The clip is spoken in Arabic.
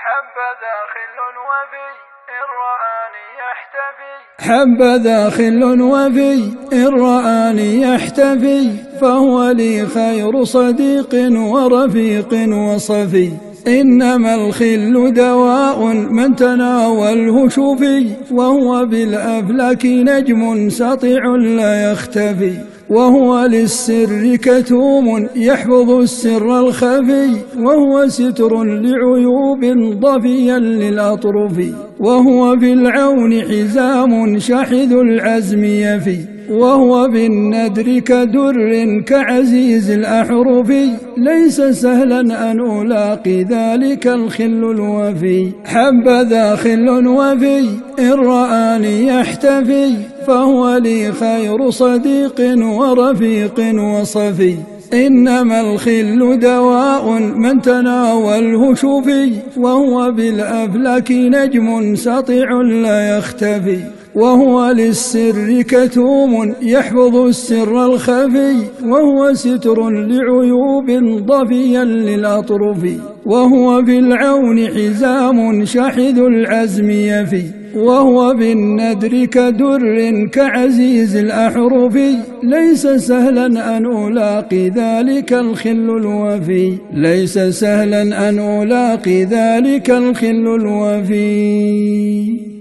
حبذا خل وفي إن رآني يحتفي حبذا خل وفي إن رآني يحتفي فهو لي خير صديق ورفيق وصفي إنما الخل دواء من تناوله شفي وهو بالأفلاك نجم سطع لا يختفي وهو للسر كتوم يحفظ السر الخفي وهو ستر لعيوب ضفيا للأطرف وهو بالعون حزام شحذ العزم يفي وهو بالندر كدر كعزيز الأحرف ليس سهلا أن ألاقي ذلك الخل الوفي حبذا خل وفي إن رآني يحتفي فهو لي خير صديق ورفيق وصفي إنما الخل دواء من تناوله شفي وهو بالأفلاك نجم سطع لا يختفي وهو للسر كتوم يحفظ السر الخفي وهو ستر لعيوب ضفيا للأطرف وهو بالعون حزام شحذ العزم يفي وهو بالندر كدر كعزيز الأحرف ليس سهلا أن ألاقي ذلك الخل الوفي ليس سهلا أن ألاقي ذلك الخل الوفي